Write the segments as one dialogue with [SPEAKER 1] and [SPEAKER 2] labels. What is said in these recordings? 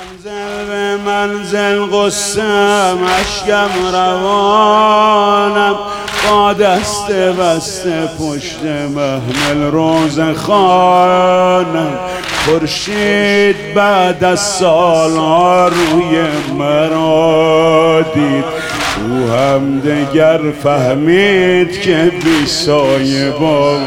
[SPEAKER 1] منزل به منزل قصم اشکم روانم با دست بسته پشت محمل روز خوانم خورشید بعد از سالها روی مرا دید او هم دگر فهمید که بی سایه با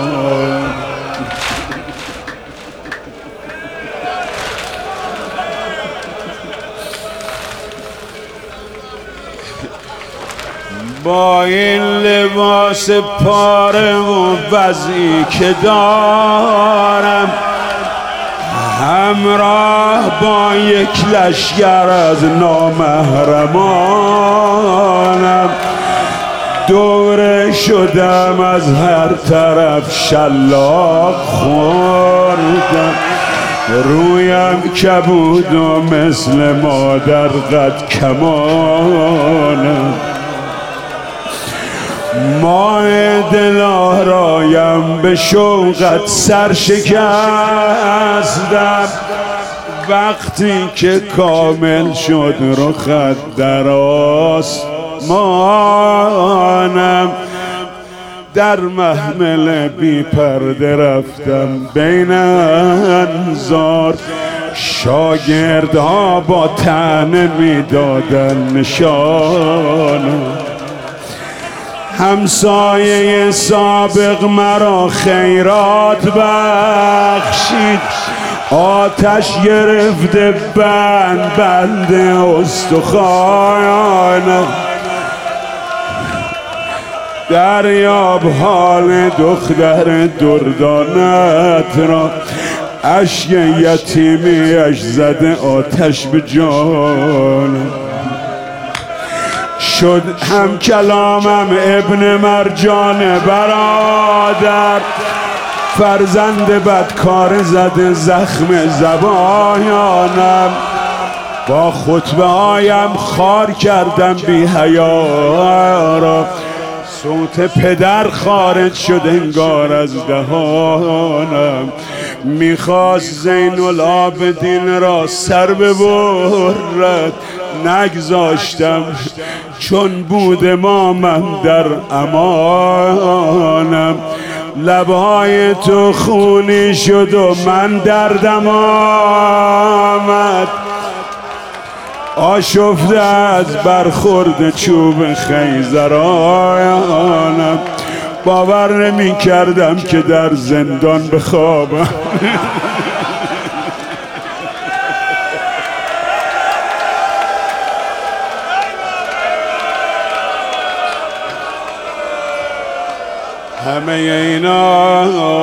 [SPEAKER 1] با این لباس پاره و وضعی که دارم همراه با یک لشکر از نامحرمانم دوره شدم از هر طرف شلاق خوردم رویم کبود و مثل مادر قد کمانم ماه دلارایم به شوقت سر شکستم وقتی که کامل شد رخت در آسمانم در محمل بی پرده رفتم بین انظار شاگردها با طعنه میدادن نشانم همسایه سابق مرا خیرات بخشید آتش گرفته بند استخوانم دریاب حال دختر دردانت را اشک یتیمیش زده آتش به جانم شد هم کلامم ابن مرجان برادر فرزند بدکار زده زخم زبانم با خطبه هایم خار کردم بی حیا را صوت پدر خارج شد انگار از دهانم میخواست زین العابدین را سر ببرد نگذاشتم چون بود ما من در امانم لبهای تو خونی شد و من دردم آمد آشفته از برخورد چوب خیزرانم باور نمی کردم که در زندان بخوابم همه اینا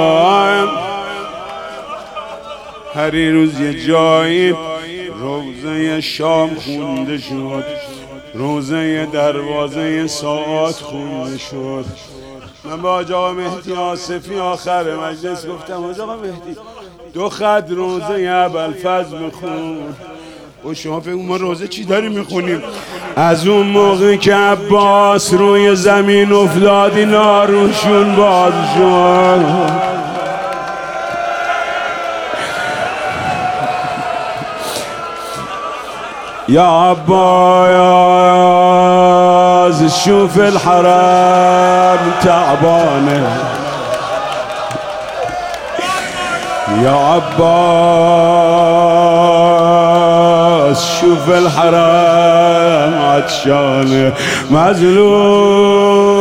[SPEAKER 1] هر روز یه جایی روزه شام خونده شد روزه دروازه ساعت خونده شد من با آقا مهدی آصفی آخر مجلس گفتم آقا مهدی 2 خط روزه ابوالفضل بخون و شما فکر ما روزه چی داریم میخونیم از اون موقع که عباس روی زمین افتاد اینا روشون باز شد یا عباس شوف الحرم تعبانه یا عباس شوف الحرم عطشانه مظلوم